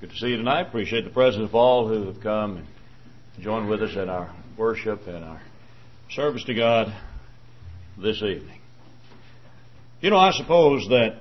Good to see you tonight. Appreciate the presence of all who have come and joined with us in our worship and our service to God this evening. You know, I suppose that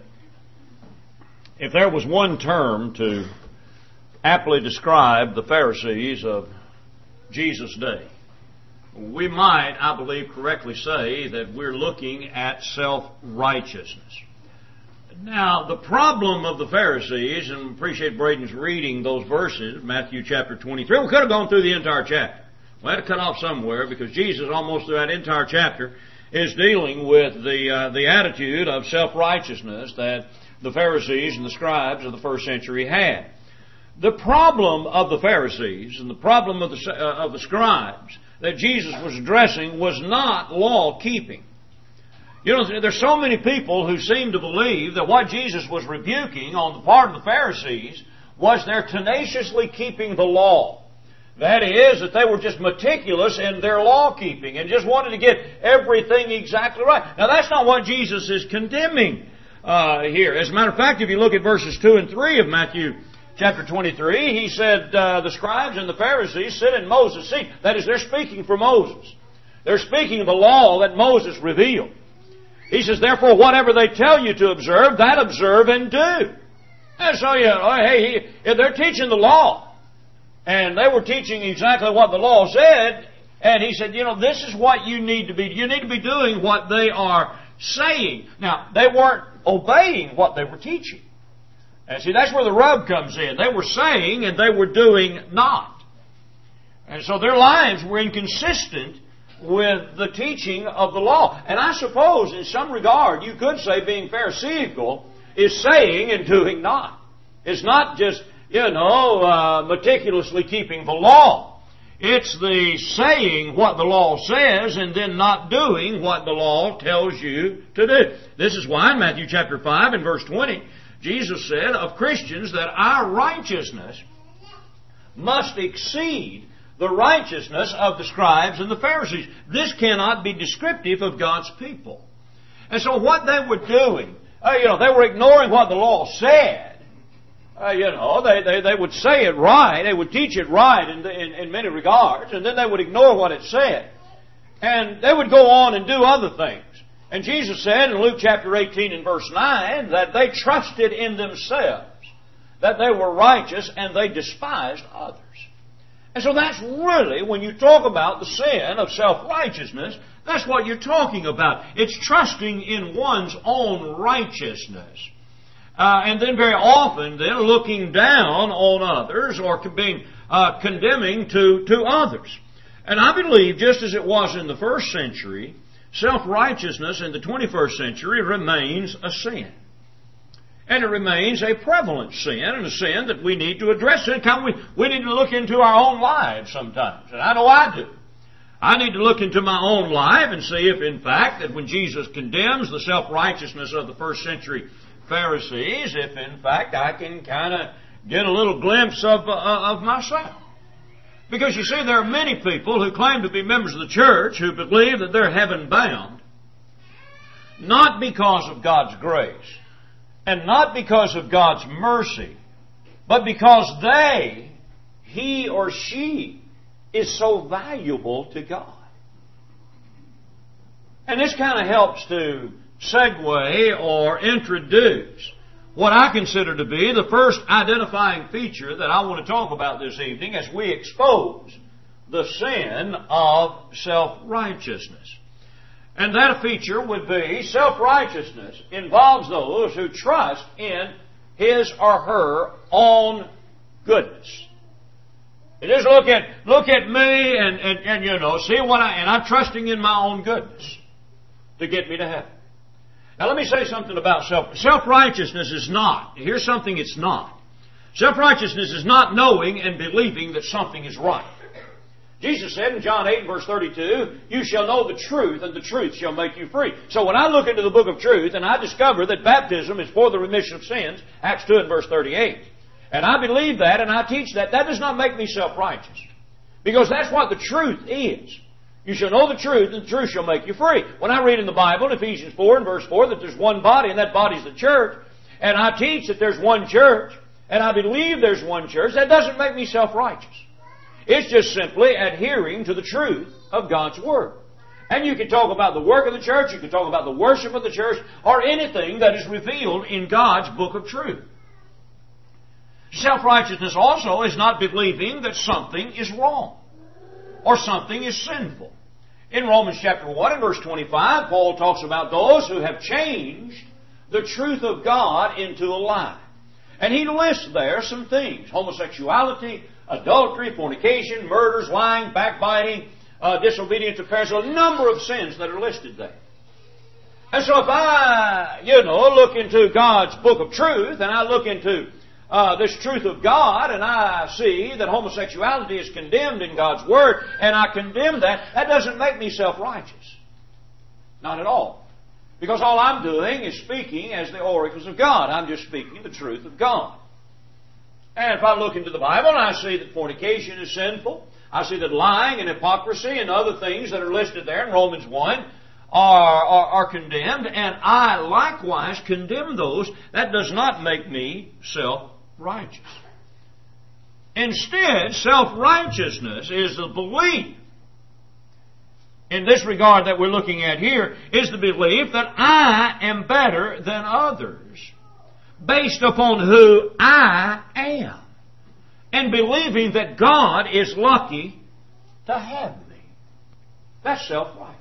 if there was one term to aptly describe the Pharisees of Jesus' day, we might, I believe, correctly say that we're looking at self-righteousness. Now, the problem of the Pharisees, and we appreciate Braden's reading those verses, Matthew chapter 23. We could have gone through the entire chapter. We had to cut off somewhere because Jesus, almost through that entire chapter, is dealing with the attitude of self-righteousness that the Pharisees and the scribes of the first century had. The problem of the Pharisees and the problem of the scribes that Jesus was addressing was not law-keeping. You know, there's so many people who seem to believe that what Jesus was rebuking on the part of the Pharisees was their tenaciously keeping the law. That is, that they were just meticulous in their law-keeping and just wanted to get everything exactly right. Now, that's not what Jesus is condemning here. As a matter of fact, if you look at verses 2 and 3 of Matthew chapter 23, he said, the scribes and the Pharisees sit in Moses' seat. That is, they're speaking for Moses. They're speaking of the law that Moses revealed. He says, therefore, whatever they tell you to observe, that observe and do. And so, they're teaching the law. And they were teaching exactly what the law said. And he said, this is what you need to be. You need to be doing what they are saying. Now, they weren't obeying what they were teaching. And see, that's where the rub comes in. They were saying and they were doing not. And so their lives were inconsistent with the teaching of the law. And I suppose, in some regard, you could say being Pharisaical is saying and doing not. It's not just, meticulously keeping the law. It's the saying what the law says and then not doing what the law tells you to do. This is why in Matthew chapter 5 and verse 20, Jesus said of Christians that our righteousness must exceed the righteousness of the scribes and the Pharisees. This cannot be descriptive of God's people. And so what they were doing, they were ignoring what the law said. They would say it right, they would teach it right in many regards, and then they would ignore what it said. And they would go on and do other things. And Jesus said in Luke chapter 18 and verse 9 that they trusted in themselves, that they were righteous, and they despised others. And so that's really, when you talk about the sin of self-righteousness, that's what you're talking about. It's trusting in one's own righteousness. And then very often, then, looking down on others or being condemning to others. And I believe, just as it was in the first century, self-righteousness in the 21st century remains a sin. And it remains a prevalent sin, and a sin that we need to address. We need to look into our own lives sometimes. And I know I do. I need to look into my own life and see if, in fact, that when Jesus condemns the self-righteousness of the first century Pharisees, if, in fact, I can kind of get a little glimpse of myself. Because, you see, there are many people who claim to be members of the church who believe that they're heaven-bound, not because of God's grace, and not because of God's mercy, but because he or she, is so valuable to God. And this kind of helps to segue or introduce what I consider to be the first identifying feature that I want to talk about this evening as we expose the sin of self-righteousness. And that feature would be self-righteousness involves those who trust in his or her own goodness. It is look at me and see what I'm trusting in my own goodness to get me to heaven. Now let me say something about self-righteousness is not. Here's something it's not. Self-righteousness is not knowing and believing that something is right. Jesus said in John 8 verse 32, you shall know the truth, and the truth shall make you free. So when I look into the book of truth and I discover that baptism is for the remission of sins, Acts 2 and verse 38, and I believe that and I teach that, that does not make me self-righteous. Because that's what the truth is. You shall know the truth, and the truth shall make you free. When I read in the Bible, in Ephesians 4 and verse 4, that there's one body, and that body is the church, and I teach that there's one church, and I believe there's one church, that doesn't make me self-righteous. It's just simply adhering to the truth of God's Word. And you can talk about the work of the church, you can talk about the worship of the church, or anything that is revealed in God's book of truth. Self-righteousness also is not believing that something is wrong or something is sinful. In Romans chapter 1 and verse 25, Paul talks about those who have changed the truth of God into a lie. And he lists there some things: homosexuality, adultery, fornication, murders, lying, backbiting, disobedience to parents, a number of sins that are listed there. And so if I, look into God's book of truth, and I look into this truth of God, and I see that homosexuality is condemned in God's Word, and I condemn that, that doesn't make me self-righteous. Not at all. Because all I'm doing is speaking as the oracles of God. I'm just speaking the truth of God. And if I look into the Bible and I see that fornication is sinful, I see that lying and hypocrisy and other things that are listed there in Romans 1 are condemned, and I likewise condemn those, that does not make me self-righteous. Instead, self-righteousness is the belief, in this regard that we're looking at here, is the belief that I am better than others based upon who I am, and believing that God is lucky to have me. That's self-righteous.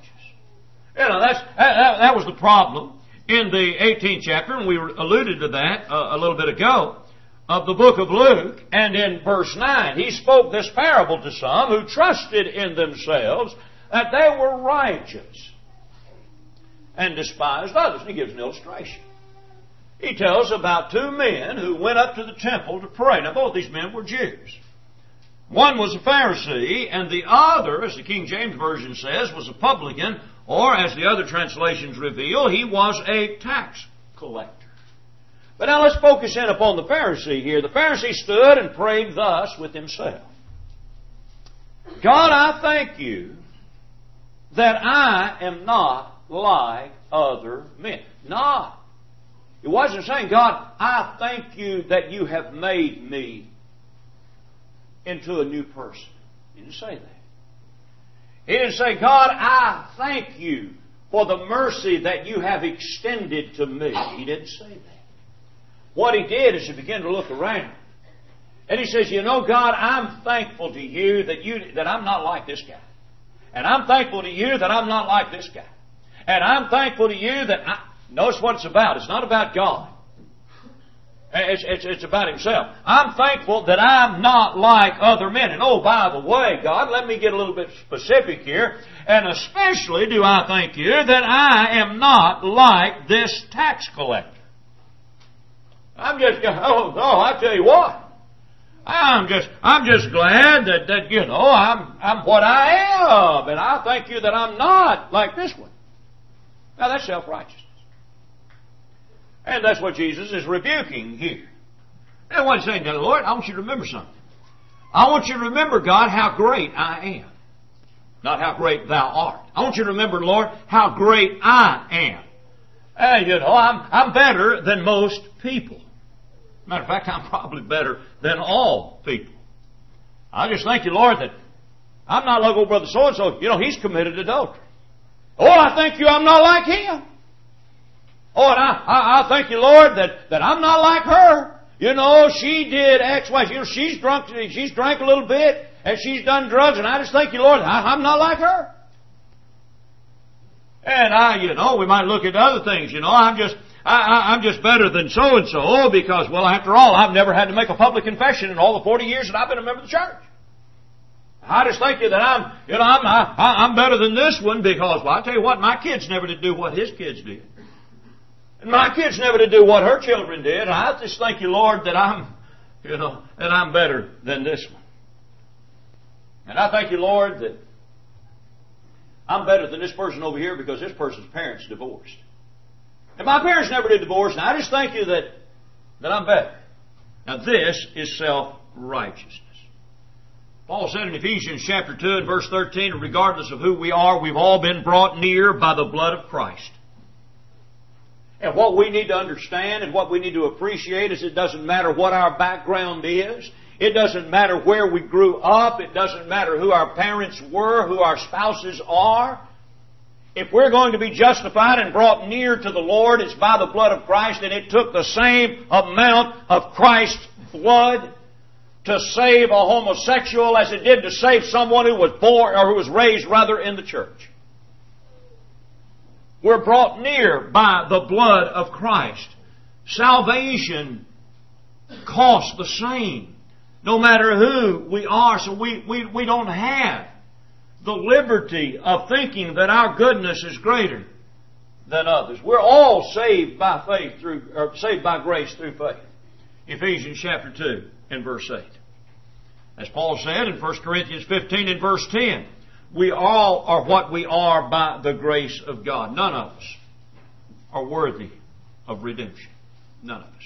That was the problem in the 18th chapter, and we alluded to that a little bit ago, of the book of Luke. And in verse 9, he spoke this parable to some who trusted in themselves that they were righteous and despised others. And he gives an illustration. He tells about two men who went up to the temple to pray. Now, both these men were Jews. One was a Pharisee, and the other, as the King James Version says, was a publican, or as the other translations reveal, he was a tax collector. But now let's focus in upon the Pharisee here. The Pharisee stood and prayed thus with himself: God, I thank you that I am not like other men. Not. He wasn't saying, God, I thank you that you have made me into a new person. He didn't say that. He didn't say, God, I thank you for the mercy that you have extended to me. He didn't say that. What he did is he began to look around. And he says, God, I'm thankful to you that I'm not like this guy. And I'm thankful to you that I'm not like this guy. And I'm thankful to you that notice what it's about. It's not about God. It's about himself. I'm thankful that I'm not like other men. And oh, by the way, God, let me get a little bit specific here. And especially do I thank you that I am not like this tax collector. I'm just, I tell you what. I'm just glad that I'm what I am. And I thank you that I'm not like this one. Now that's self-righteousness. And that's what Jesus is rebuking here. And what he's saying to the Lord, I want you to remember something. I want you to remember, God, how great I am. Not how great thou art. I want you to remember, Lord, how great I am. I'm better than most people. Matter of fact, I'm probably better than all people. I just thank you, Lord, that I'm not like old brother so-and-so. He's committed adultery. Oh, I thank you I'm not like him. Oh, and I thank you, Lord, that I'm not like her. She did X, Y. She's drank a little bit, and she's done drugs, and I just thank you, Lord, I'm not like her. And we might look at other things. I'm just better than so-and-so because, well, after all, I've never had to make a public confession in all the 40 years that I've been a member of the church. I just think that I'm better than this one because, well, I tell you what, my kids never did do what his kids did. And my kids never did do what her children did. And I just thank you, Lord, that I'm better than this one. And I thank you, Lord, that I'm better than this person over here because this person's parents divorced. And my parents never did divorce, and I just thank you that I'm better. Now this is self-righteousness. Paul said in Ephesians chapter 2 and verse 13, regardless of who we are, we've all been brought near by the blood of Christ. And And what we need to understand and what we need to appreciate is it doesn't matter what our background is. It doesn't matter where we grew up. It doesn't matter who our parents were, who our spouses are. If we're going to be justified and brought near to the Lord, it's by the blood of Christ, and it took the same amount of Christ's blood to save a homosexual as it did to save someone who was born, or who was raised rather, in the church. We're brought near by the blood of Christ. Salvation costs the same, no matter who we are. So we don't have the liberty of thinking that our goodness is greater than others. We're all saved by faith saved by grace through faith. Ephesians chapter 2 and verse 8. As Paul said in 1 Corinthians 15 and verse 10, we all are what we are by the grace of God. None of us are worthy of redemption. None of us.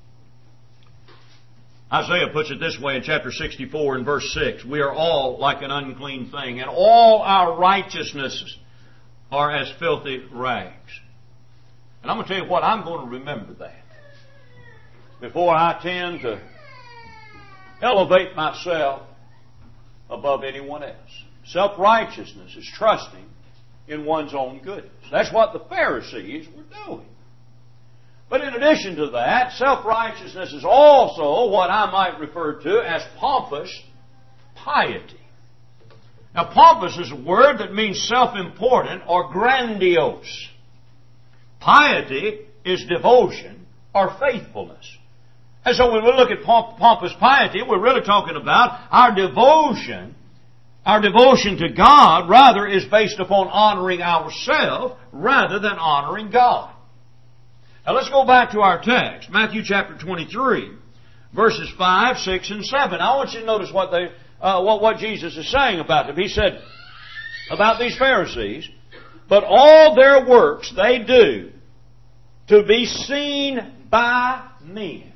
Isaiah puts it this way in chapter 64 and verse 6. We are all like an unclean thing, and all our righteousnesses are as filthy rags. And I'm going to tell you what, I'm going to remember that before I tend to elevate myself above anyone else. Self-righteousness is trusting in one's own goodness. That's what the Pharisees were doing. But in addition to that, self-righteousness is also what I might refer to as pompous piety. Now, pompous is a word that means self-important or grandiose. Piety is devotion or faithfulness. And so when we look at pompous piety, we're really talking about our devotion. Our devotion to God, rather, is based upon honoring ourselves rather than honoring God. Now let's go back to our text, Matthew chapter 23, verses 5, 6, and 7. I want you to notice what Jesus is saying about them. He said about these Pharisees, but all their works they do to be seen by men.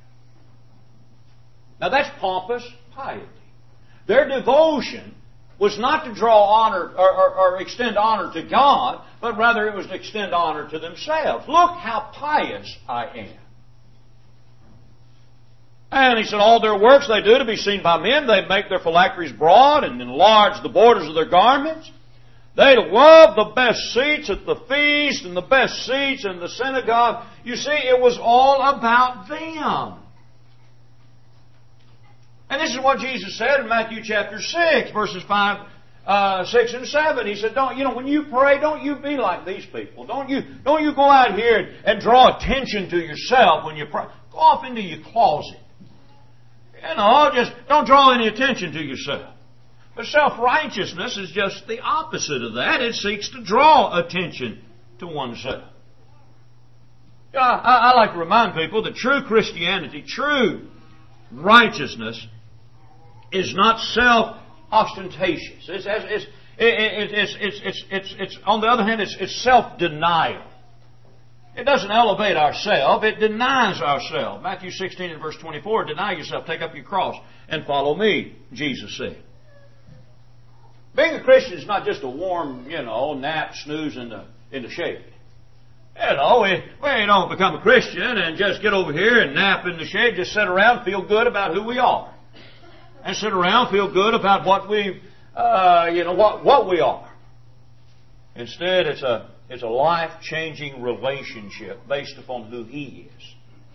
Now that's pompous piety. Their devotion was not to draw honor or extend honor to God, but rather it was to extend honor to themselves. Look how pious I am. And he said, all their works they do to be seen by men. They make their phylacteries broad and enlarge the borders of their garments. They love the best seats at the feast and the best seats in the synagogue. You see, it was all about them. And this is what Jesus said in Matthew chapter 6, verses 5, 6, and 7. He said, when you pray, don't you be like these people. Don't you go out here and draw attention to yourself when you pray. Go off into your closet. Just don't draw any attention to yourself. But self-righteousness is just the opposite of that. It seeks to draw attention to oneself. I like to remind people that true Christianity, true righteousness, is not self-ostentatious. It's on the other hand, it's self-denial. It doesn't elevate ourselves, it denies ourselves. Matthew 16 and verse 24, deny yourself, take up your cross, and follow me, Jesus said. Being a Christian is not just a warm, nap, snooze in the shade. We don't become a Christian and just get over here and nap in the shade, just sit around, feel good about who we are. And sit around, feel good about what we are. Instead, it's a life-changing relationship based upon who He is.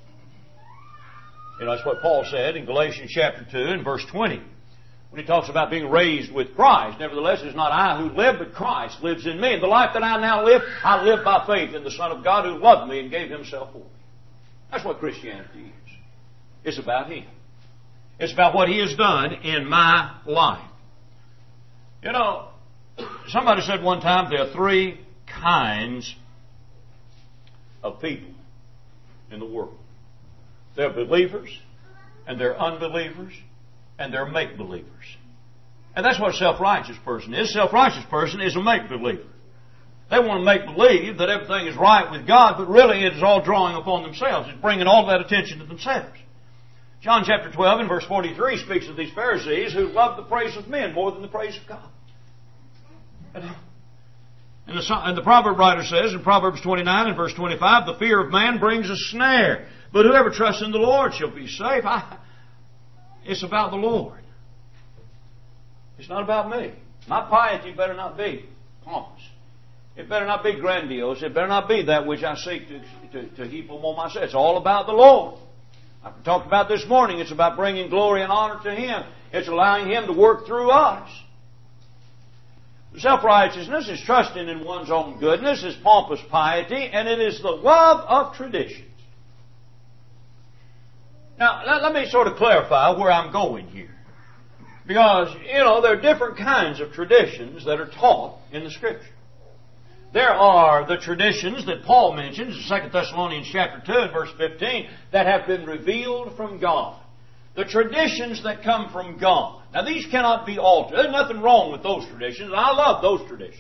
That's what Paul said in Galatians chapter 2 and verse 20. When he talks about being raised with Christ. Nevertheless, it is not I who live, but Christ lives in me. And the life that I now live, I live by faith in the Son of God who loved me and gave Himself for me. That's what Christianity is. It's about Him. It's about what He has done in my life. Somebody said one time there are three kinds of people in the world. There are believers, and there are unbelievers, and they're make-believers. And that's what a self-righteous person is. A self-righteous person is a make-believer. They want to make believe that everything is right with God, but really it is all drawing upon themselves. It's bringing all that attention to themselves. John chapter 12 and verse 43 speaks of these Pharisees who love the praise of men more than the praise of God. And the proverb writer says in Proverbs 29 and verse 25, the fear of man brings a snare, but whoever trusts in the Lord shall be safe. It's about the Lord. It's not about me. My piety better not be pompous. It better not be grandiose. It better not be that which I seek to heap upon myself. It's all about the Lord. I talked about this morning. It's about bringing glory and honor to Him. It's allowing Him to work through us. Self-righteousness is trusting in one's own goodness, is pompous piety, and it is the love of traditions. Now, let me sort of clarify where I'm going here. Because, there are different kinds of traditions that are taught in the Scripture. There are the traditions that Paul mentions in 2 Thessalonians chapter 2 and verse 15 that have been revealed from God. The traditions that come from God. Now these cannot be altered. There's nothing wrong with those traditions. I love those traditions.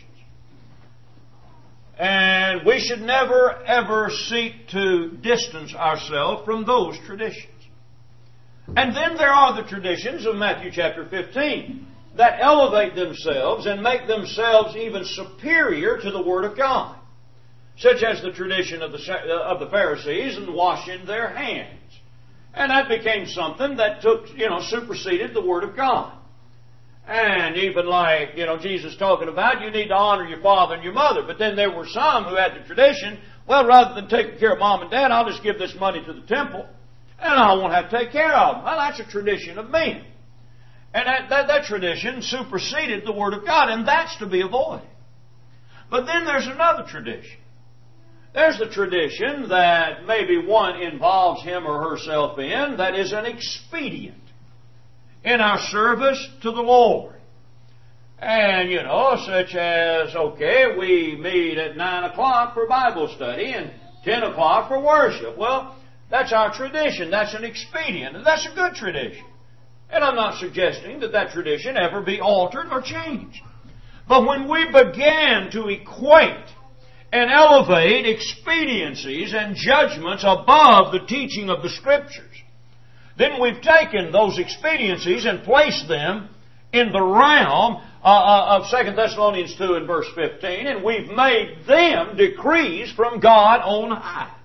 And we should never ever seek to distance ourselves from those traditions. And then there are the traditions of Matthew chapter 15 that elevate themselves and make themselves even superior to the Word of God. Such as the tradition of the Pharisees and washing their hands. And that became something that superseded the Word of God. And even like, Jesus talking about, you need to honor your father and your mother. But then there were some who had the tradition, well, rather than taking care of mom and dad, I'll just give this money to the temple. And I won't have to take care of them. Well, that's a tradition of men. And that tradition superseded the Word of God, and that's to be avoided. But then there's another tradition. There's the tradition that maybe one involves him or herself in that is an expedient in our service to the Lord. And, such as, we meet at 9 o'clock for Bible study and 10 o'clock for worship. Well, that's our tradition. That's an expedient. And that's a good tradition. And I'm not suggesting that tradition ever be altered or changed. But when we begin to equate and elevate expediencies and judgments above the teaching of the Scriptures, then we've taken those expediencies and placed them in the realm of 2 Thessalonians 2 and verse 15, and we've made them decrees from God on high.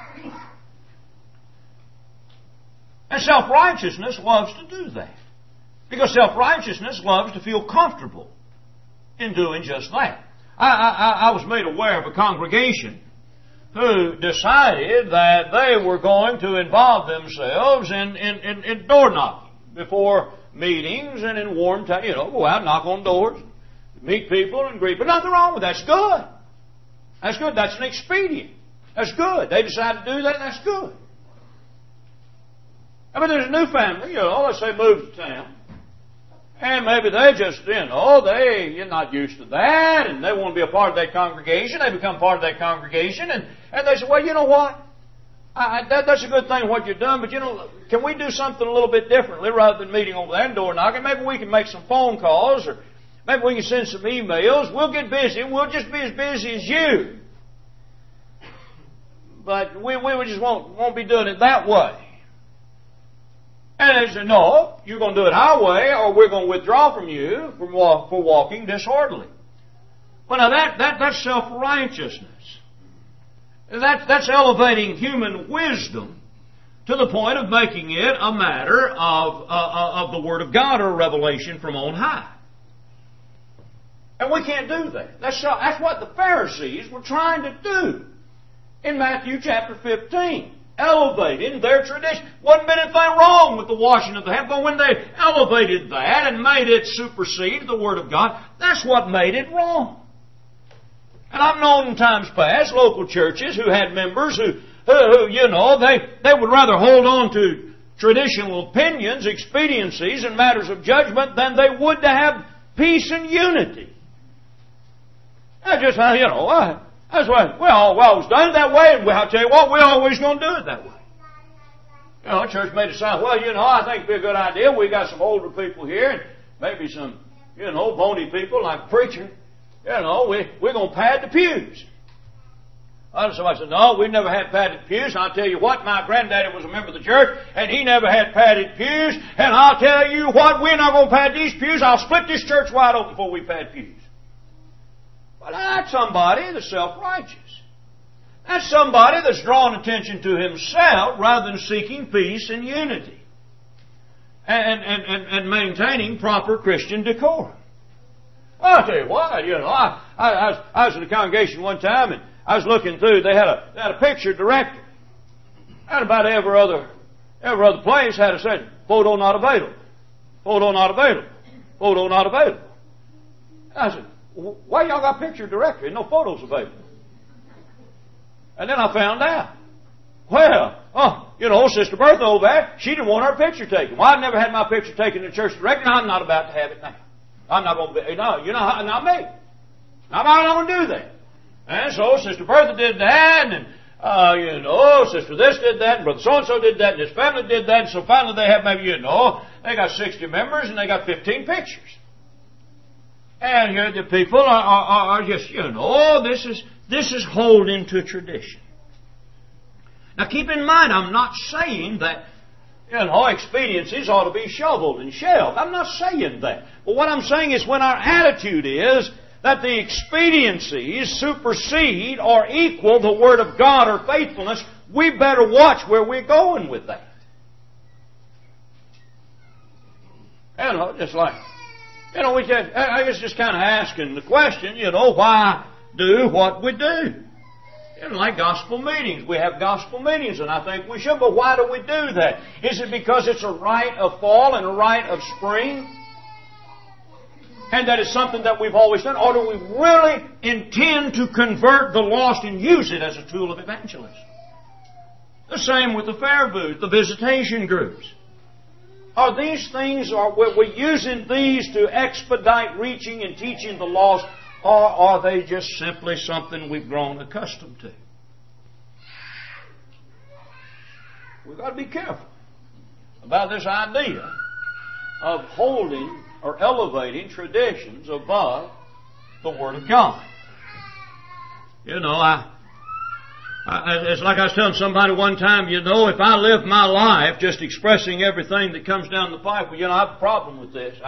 And self-righteousness loves to do that. Because self-righteousness loves to feel comfortable in doing just that. I was made aware of a congregation who decided that they were going to involve themselves in door knocking before meetings and in warm time. Go out, knock on doors, meet people and greet. But nothing wrong with that. That's good. That's good. That's an expedient. That's good. They decided to do that. That's good. I mean, there's a new family, let's say moves to town. And maybe they just, you're not used to that, and they want to be a part of that congregation. They become part of that congregation, and they say, well, you know what? That's a good thing what you've done, but can we do something a little bit differently rather than meeting over there and door knocking? Maybe we can make some phone calls, or maybe we can send some emails. We'll get busy. We'll just be as busy as you. But we just won't be doing it that way. And they said, no, you're going to do it our way, or we're going to withdraw from you for walking disorderly. Well, now that's self-righteousness. That's elevating human wisdom to the point of making it a matter of the Word of God or a revelation from on high. And we can't do that. That's what the Pharisees were trying to do in Matthew chapter 15. Elevating their tradition. Wasn't been anything wrong with the washing of the hands, but when they elevated that and made it supersede the Word of God, that's what made it wrong. And I've known in times past local churches who had members who they would rather hold on to traditional opinions, expediencies, and matters of judgment than they would to have peace and unity. That's just how, that's why we always done it that way, and I'll tell you what, we're always going to do it that way. Church may decide, I think it'd be a good idea. We got some older people here, and maybe some, bony people like the preacher. We're going to pad the pews. Somebody said, no, we've never had padded pews. And I'll tell you what, my granddaddy was a member of the church, and he never had padded pews. And I'll tell you what, we're not going to pad these pews. I'll split this church wide open before we pad pews. Well, that's somebody that's self-righteous. That's somebody that's drawing attention to himself rather than seeking peace and unity and maintaining proper Christian decorum. Well, I'll tell you what, I was in a congregation one time and I was looking through. They had a picture directory, and about every other place had said photo not available, photo not available, photo not available. And I said, why y'all got picture directory and no photos available? And then I found out. Well, Sister Bertha over there, she didn't want her picture taken. Well, I've never had my picture taken in church directory, and I'm not about to have it now. I'm not going to be, no, not me. I'm not going to do that. And so Sister Bertha did that, and, Sister this did that, and Brother so-and-so did that, and his family did that, and so finally they have maybe, they got 60 members, and they got 15 pictures. And here the people are just, this is holding to tradition. Now keep in mind, I'm not saying that, expediencies ought to be shoveled and shelved. I'm not saying that. But what I'm saying is when our attitude is that the expediencies supersede or equal the Word of God or faithfulness, we better watch where we're going with that. Just like, I was just kind of asking the question, why do what we do? Like gospel meetings. We have gospel meetings, and I think we should, but why do we do that? Is it because it's a rite of fall and a rite of spring? And that is something that we've always done? Or do we really intend to convert the lost and use it as a tool of evangelism? The same with the fair booths, the visitation groups. Are these things, are we using these to expedite reaching and teaching the lost, or are they just simply something we've grown accustomed to? We've got to be careful about this idea of holding or elevating traditions above the Word of God. It's like I was telling somebody one time, if I live my life just expressing everything that comes down the pipe, I have a problem with this.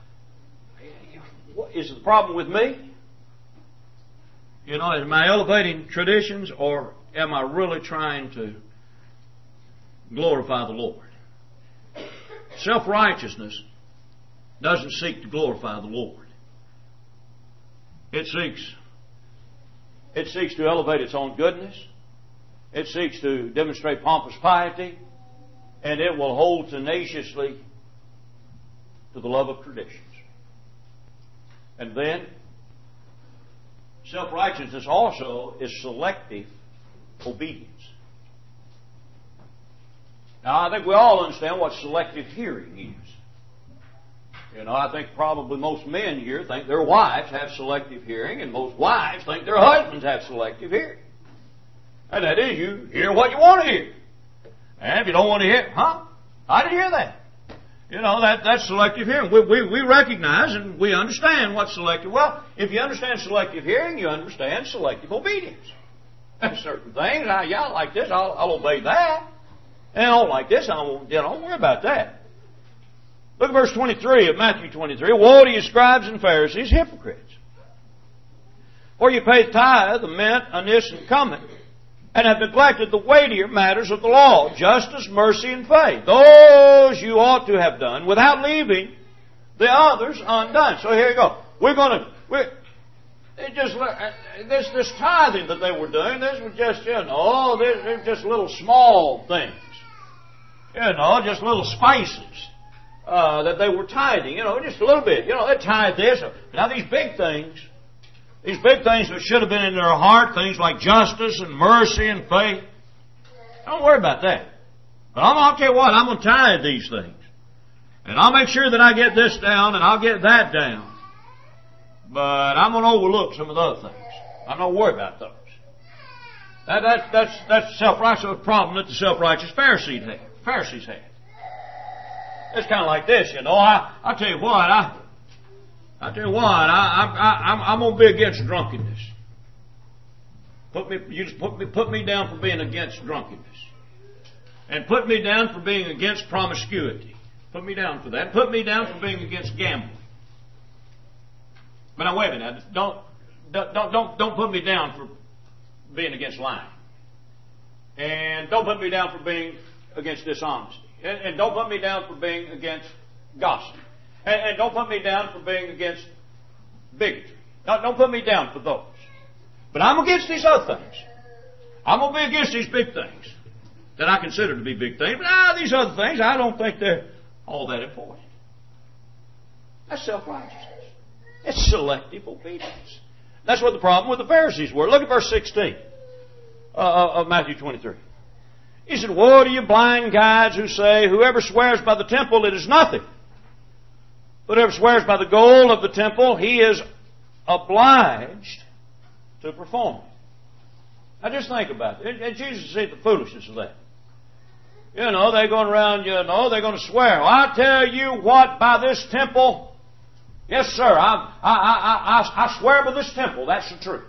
Is the problem with me? Am I elevating traditions, or am I really trying to glorify the Lord? Self-righteousness doesn't seek to glorify the Lord. It seeks to elevate its own goodness. It seeks to demonstrate pompous piety. And it will hold tenaciously to the love of traditions. And then, self-righteousness also is selective obedience. Now, I think we all understand what selective hearing is. I think probably most men here think their wives have selective hearing, and most wives think their husbands have selective hearing. And that is, you hear what you want to hear. And if you don't want to hear, I didn't hear that. That's selective hearing. We recognize and we understand what's selective. Well, if you understand selective hearing, you understand selective obedience. There's certain things, I like this, I'll obey that. And I don't like this, I don't worry about that. Look at verse 23 of Matthew 23. Woe to you, scribes and Pharisees, hypocrites! For you pay tithe of mint, anise, and cumin, and have neglected the weightier matters of the law, justice, mercy, and faith. Those you ought to have done, without leaving the others undone. So here you go. This tithing that they were doing, this was just, they're just little small things. Just little spices that they were tithing, just a little bit. They tithe this. Now these big things that should have been in their heart, things like justice and mercy and faith, don't worry about that. But I'll tell you what, I'm going to tithe these things. And I'll make sure that I get this down and I'll get that down. But I'm going to overlook some of the other things. I'm not worried about those. That's the self-righteous problem that the self-righteous Pharisees had. It's kind of like this, I tell you what, I'm going to be against drunkenness. Put me down for being against drunkenness. And put me down for being against promiscuity. Put me down for that. Put me down for being against gambling. But now wait a minute. don't put me down for being against lying. And don't put me down for being against dishonesty. And don't put me down for being against gossip. And don't put me down for being against bigotry. Don't put me down for those. But I'm against these other things. I'm going to be against these big things that I consider to be big things. But these other things, I don't think they're all that important. That's self-righteousness. It's selective obedience. That's what the problem with the Pharisees were. Look at verse 16 of Matthew 23. He said, "Woe to you blind guides who say, whoever swears by the temple, it is nothing. But whoever swears by the gold of the temple, he is obliged to perform it." Now just think about it. And Jesus said the foolishness of that. They're going around, they're going to swear. Well, I tell you what, by this temple, yes, sir, I swear by this temple, that's the truth.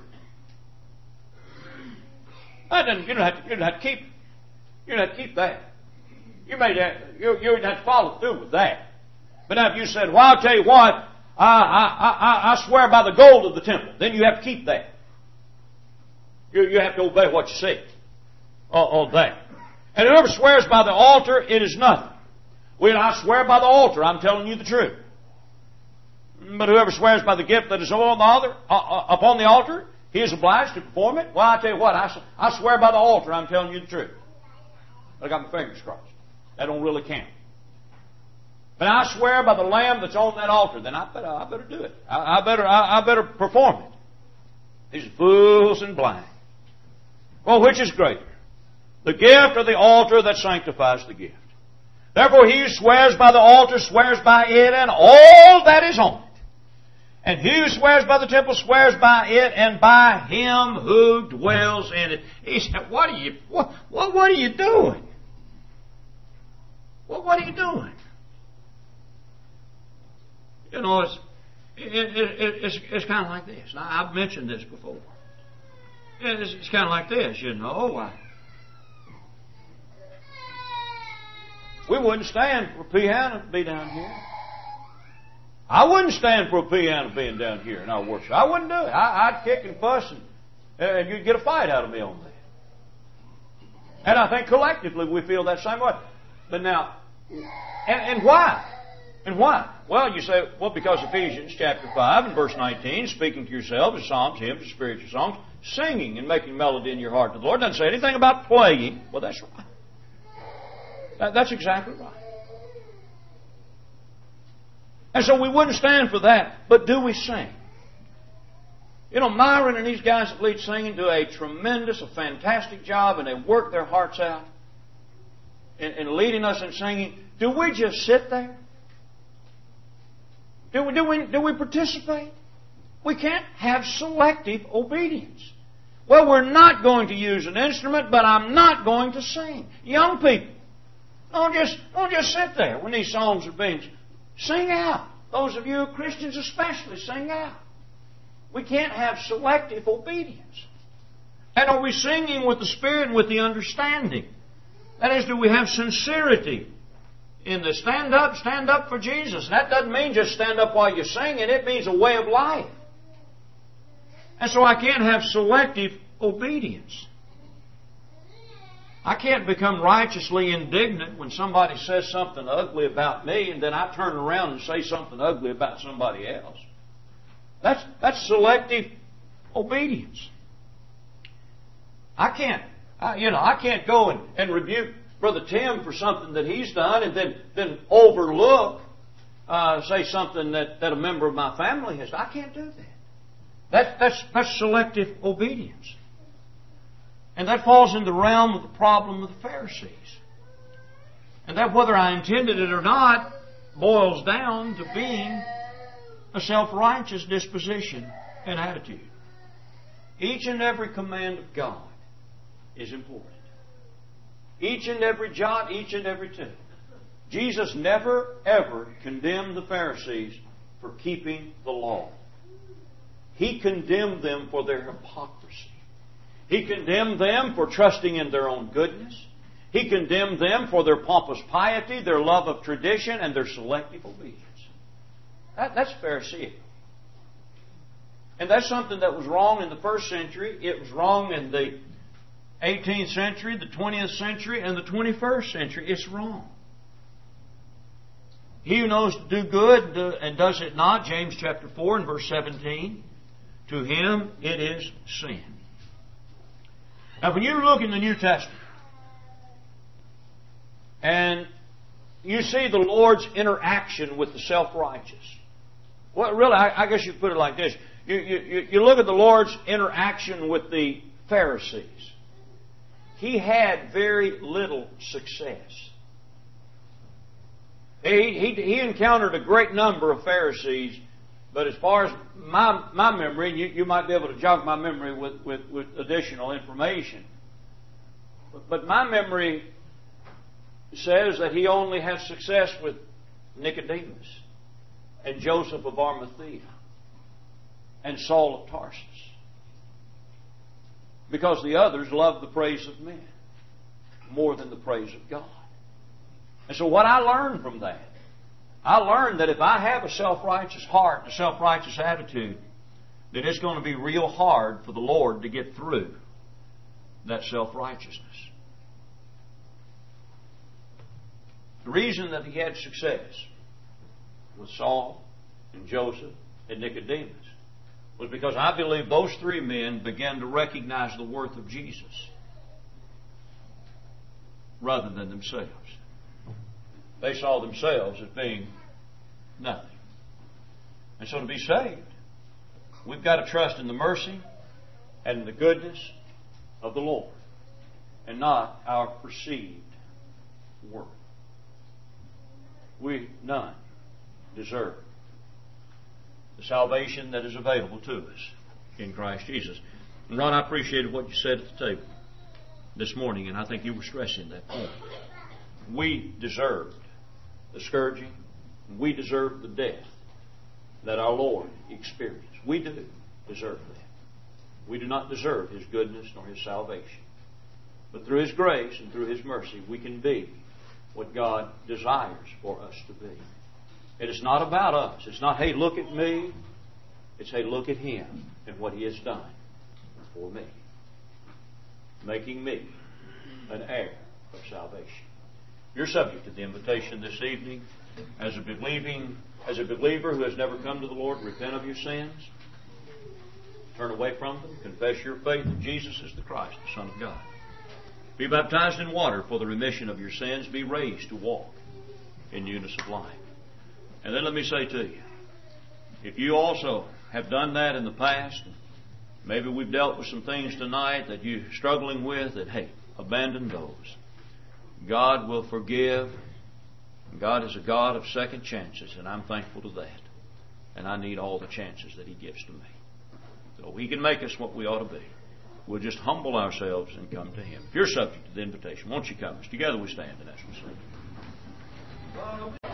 You don't have to keep that. You don't have to follow through with that. But now if you said, well, I'll tell you what, I swear by the gold of the temple, then you have to keep that. You have to obey what you say on that. And whoever swears by the altar, it is nothing. When I swear by the altar, I'm telling you the truth. But whoever swears by the gift that is upon the altar, he is obliged to perform it. Well, I tell you what, I swear by the altar, I'm telling you the truth. I got my fingers crossed. That don't really count. But I swear by the lamb that's on that altar, then I better do it. I better perform it. These fools and blind. Well, which is greater? The gift or the altar that sanctifies the gift? Therefore, he who swears by the altar swears by it and all that is on it. And he who swears by the temple swears by it and by him who dwells in it. He said, what are you doing? What are you doing? It's kind of like this. Now, I've mentioned this before. It's kind of like this, We wouldn't stand for a piano to be down here. I wouldn't stand for a piano being down here in our worship. I wouldn't do it. I'd kick and fuss and you'd get a fight out of me on that. And I think collectively we feel that same way. But now, and why? And why? Well, you say, because Ephesians chapter 5 and verse 19, speaking to yourselves as psalms, hymns, and spiritual songs, singing and making melody in your heart to the Lord. Doesn't say anything about playing. Well, that's right. That's exactly right. And so we wouldn't stand for that. But do we sing? Myron and these guys that lead singing do a fantastic job, and they work their hearts out in leading us in singing. Do we just sit there? Do we participate? We can't have selective obedience. Well, we're not going to use an instrument, but I'm not going to sing. Young people, don't just sit there when these songs are being sing out. Those of you Christians especially, sing out. We can't have selective obedience. And are we singing with the Spirit and with the understanding? That is, do we have sincerity in the stand up for Jesus? That doesn't mean just stand up while you're singing. It means a way of life. And so I can't have selective obedience. I can't become righteously indignant when somebody says something ugly about me and then I turn around and say something ugly about somebody else. That's selective obedience. I can't go and rebuke Brother Tim for something that he's done and then overlook, say something that a member of my family has done. I can't do that. That's selective obedience. And that falls in the realm of the problem of the Pharisees. And that, whether I intended it or not, boils down to being a self-righteous disposition and attitude. Each and every command of God is important. Each and every jot, each and every tittle. Jesus never, ever condemned the Pharisees for keeping the law. He condemned them for their hypocrisy. He condemned them for trusting in their own goodness. He condemned them for their pompous piety, their love of tradition, and their selective obedience. That's Pharisaical. And that's something that was wrong in the first century. It was wrong in the 18th century, the 20th century, and the 21st century. It's wrong. He who knows to do good and does it not, James chapter 4 and verse 17, to him it is sin. Now when you look in the New Testament and you see the Lord's interaction with the self-righteous, well, really, I guess you could put it like this. You look at the Lord's interaction with the Pharisees. He had very little success. He encountered a great number of Pharisees, but as far as my memory, you might be able to jog my memory with additional information. But my memory says that he only had success with Nicodemus and Joseph of Arimathea and Saul of Tarsus, because the others loved the praise of men more than the praise of God. And so what I learned from that, I learned that if I have a self-righteous heart and a self-righteous attitude, that it's going to be real hard for the Lord to get through that self-righteousness. The reason that he had success with Saul and Joseph and Nicodemus was because I believe those three men began to recognize the worth of Jesus rather than themselves. They saw themselves as being nothing. And so to be saved, we've got to trust in the mercy and the goodness of the Lord and not our perceived worth. We none deserve the salvation that is available to us in Christ Jesus. And Ron, I appreciated what you said at the table this morning, and I think you were stressing that point. We deserved the scourging. We deserve the death that our Lord experienced. We do deserve that. We do not deserve His goodness nor His salvation. But through His grace and through His mercy, we can be what God desires for us to be. It is not about us. It's not, hey, look at me. It's, hey, look at Him and what He has done for me, making me an heir of salvation. You're subject to the invitation this evening as a believer who has never come to the Lord. Repent of your sins, turn away from them, confess your faith that Jesus is the Christ, the Son of God. Be baptized in water for the remission of your sins. Be raised to walk in newness of life. And then let me say to you, if you also have done that in the past, maybe we've dealt with some things tonight that you're struggling with, that, hey, abandon those. God will forgive. God is a God of second chances, and I'm thankful to that. And I need all the chances that He gives to me. So He can make us what we ought to be. We'll just humble ourselves and come to Him. If you're subject to the invitation, won't you come? Together we stand and as we sing.